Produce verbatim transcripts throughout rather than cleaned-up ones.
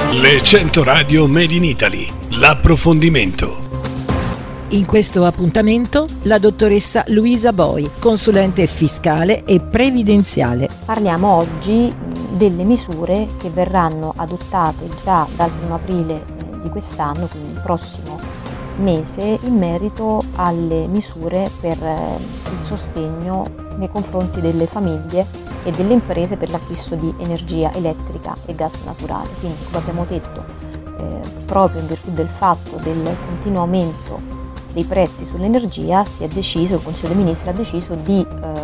Le cento radio Made in Italy, l'approfondimento. In questo appuntamento la dottoressa Luisa Boi, consulente fiscale e previdenziale. Parliamo oggi delle misure che verranno adottate già dal primo aprile di quest'anno, quindi il prossimo mese, in merito alle misure per il sostegno nei confronti delle famiglie e delle imprese per l'acquisto di energia elettrica e gas naturale. Quindi, come abbiamo detto, eh, proprio in virtù del fatto del continuo aumento dei prezzi sull'energia, si è deciso, il Consiglio dei Ministri ha deciso di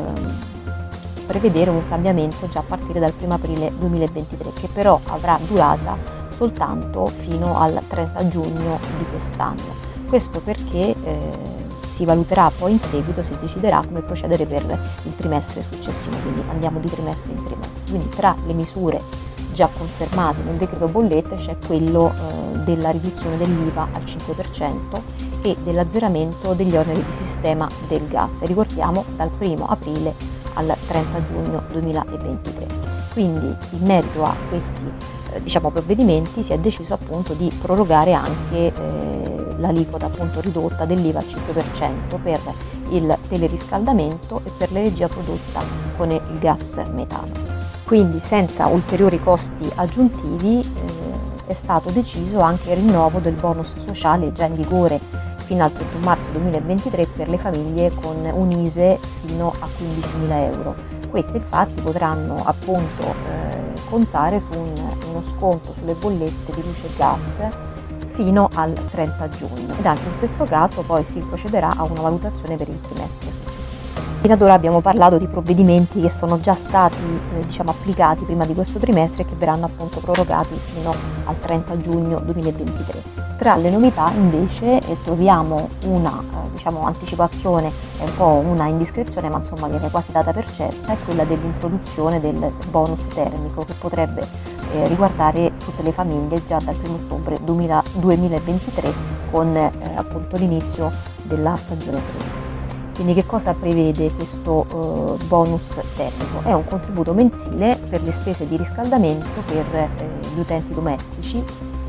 eh, prevedere un cambiamento già a partire dal primo aprile duemilaventitré, che però avrà durata soltanto fino al trenta giugno di quest'anno. Questo perché eh, si valuterà poi in seguito, si deciderà come procedere per il trimestre successivo, quindi andiamo di trimestre in trimestre. Quindi tra le misure già confermate nel decreto bollette c'è quello eh, della riduzione dell'I V A al cinque per cento e dell'azzeramento degli oneri di sistema del gas, ricordiamo dal primo aprile al trenta giugno duemilaventitré. Quindi in merito a questi eh, diciamo, provvedimenti si è deciso appunto di prorogare anche eh, l'aliquota appunto ridotta dell'I V A al cinque per cento per il teleriscaldamento e per l'energia prodotta con il gas metano. Quindi senza ulteriori costi aggiuntivi eh, è stato deciso anche il rinnovo del bonus sociale già in vigore fino al trentuno marzo duemilaventitré per le famiglie con un I S E E fino a quindicimila euro. Queste infatti potranno appunto eh, contare su un, uno sconto sulle bollette di luce e gas fino al trenta giugno, ed anche in questo caso poi si procederà a una valutazione per il trimestre successivo. Fino ad ora abbiamo parlato di provvedimenti che sono già stati eh, diciamo, applicati prima di questo trimestre e che verranno appunto prorogati fino al trenta giugno duemilaventitré. Tra le novità invece eh, troviamo una eh, diciamo, anticipazione, è un po' una indiscrezione, ma insomma viene quasi data per certa, è quella dell'introduzione del bonus termico che potrebbe eh, riguardare tutte le famiglie già dal primo ottobre duemilaventitré con eh, appunto l'inizio della stagione fredda. Quindi che cosa prevede questo eh, bonus termico? È un contributo mensile per le spese di riscaldamento per eh, gli utenti domestici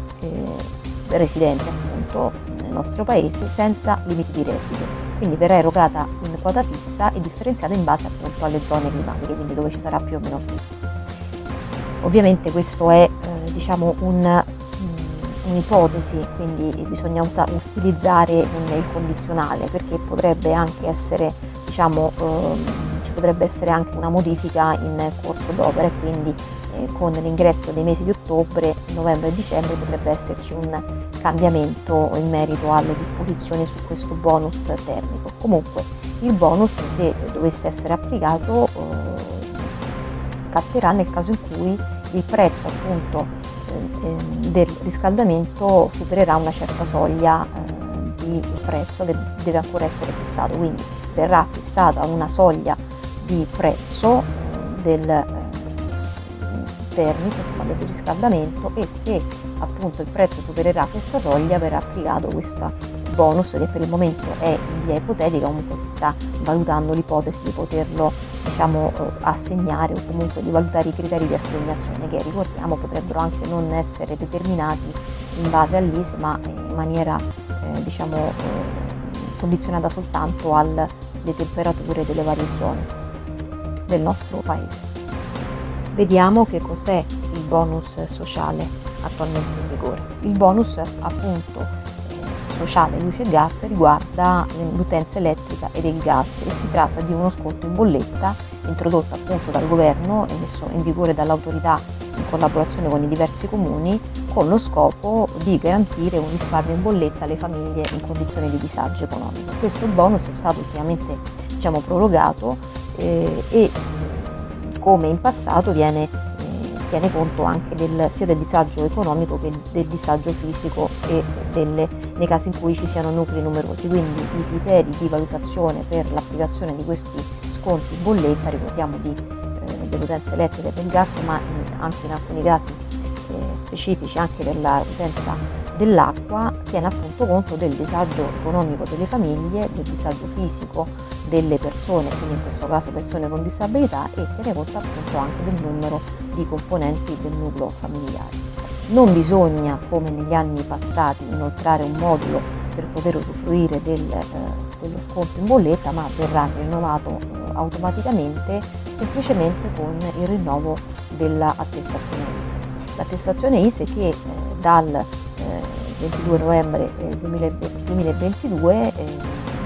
eh, residenti appunto nel nostro paese senza limiti di reddito. Quindi verrà erogata in quota fissa e differenziata in base appunto alle zone climatiche, quindi dove ci sarà più o meno freddo. Ovviamente questo è eh, diciamo un un'ipotesi, quindi bisogna usa, utilizzare un, il condizionale, perché potrebbe anche essere, diciamo, ehm, ci potrebbe essere anche una modifica in corso d'opera, e quindi eh, con l'ingresso dei mesi di ottobre, novembre e dicembre potrebbe esserci un cambiamento in merito alle disposizioni su questo bonus termico. Comunque il bonus, se dovesse essere applicato, eh, scatterà nel caso in cui il prezzo appunto del riscaldamento supererà una certa soglia eh, di prezzo che deve ancora essere fissato, quindi verrà fissata una soglia di prezzo eh, del eh, termico, insomma del riscaldamento, e se appunto il prezzo supererà questa soglia verrà applicato questo bonus, che per il momento è in via ipotetica, comunque si sta valutando l'ipotesi di poterlo diciamo eh, assegnare, o comunque di valutare i criteri di assegnazione, che ricordiamo potrebbero anche non essere determinati in base all'I S E E, ma in maniera eh, diciamo eh, condizionata soltanto alle temperature delle varie zone del nostro paese. Vediamo che cos'è il bonus sociale attualmente in vigore. Il bonus appunto sociale luce e gas riguarda l'utenza elettrica e del gas, e si tratta di uno sconto in bolletta introdotto appunto dal governo e messo in vigore dall'autorità in collaborazione con i diversi comuni, con lo scopo di garantire un risparmio in bolletta alle famiglie in condizioni di disagio economico. Questo bonus è stato ultimamente diciamo prorogato eh, e come in passato viene tiene conto anche del, sia del disagio economico che del disagio fisico e delle, nei casi in cui ci siano nuclei numerosi. Quindi i criteri di valutazione per l'applicazione di questi sconti in bolletta, ricordiamo di, eh, dell'utenza elettrica e del gas, ma in, anche in alcuni casi eh, specifici anche per l'utenza dell'acqua, tiene appunto conto del disagio economico delle famiglie, del disagio fisico delle persone, quindi in questo caso persone con disabilità, e tiene conto appunto anche del numero di componenti del nucleo familiare. Non bisogna, come negli anni passati, inoltrare un modulo per poter usufruire del, eh, dello sconto in bolletta, ma verrà rinnovato eh, automaticamente semplicemente con il rinnovo dell'attestazione I S E. L'attestazione I S E che eh, dal eh, ventidue novembre eh, duemilaventidue eh,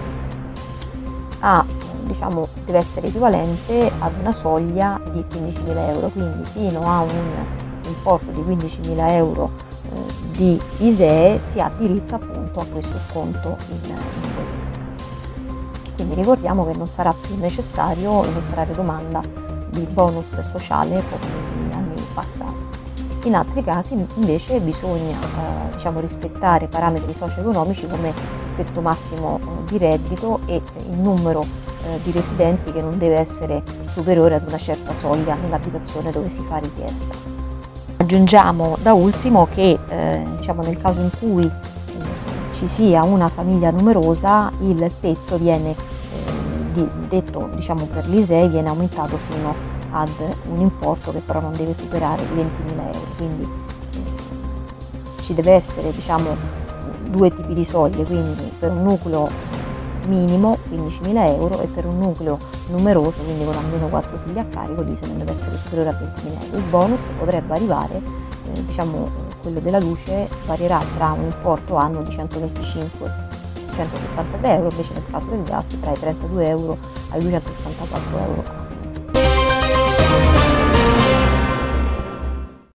ha, diciamo, deve essere equivalente ad una soglia di quindicimila euro, quindi fino a un importo di quindicimila euro eh, di I S E E si ha diritto appunto a questo sconto in, in bolletta. Quindi ricordiamo che non sarà più necessario inoltrare domanda di bonus sociale come negli anni passati. In altri casi invece bisogna eh, diciamo, rispettare parametri socio-economici come il tetto massimo eh, di reddito e il numero eh, di residenti che non deve essere superiore ad una certa soglia nell'abitazione dove si fa richiesta. Aggiungiamo da ultimo che eh, diciamo, nel caso in cui eh, ci sia una famiglia numerosa, il tetto viene eh, di, detto diciamo, per l'I S E E viene aumentato fino ad un importo che però non deve superare i ventimila euro, quindi eh, ci deve essere diciamo, due tipi di soglie, quindi per un nucleo minimo quindicimila euro e per un nucleo numeroso, quindi con almeno quattro figli a carico, l'I S E E non deve essere superiore a ventimila euro. Il bonus potrebbe arrivare, eh, diciamo quello della luce varierà tra un importo annuo di centoventicinque a centosettantatré euro, invece nel caso del gas tra i trentadue euro ai duecentosessantaquattro euro.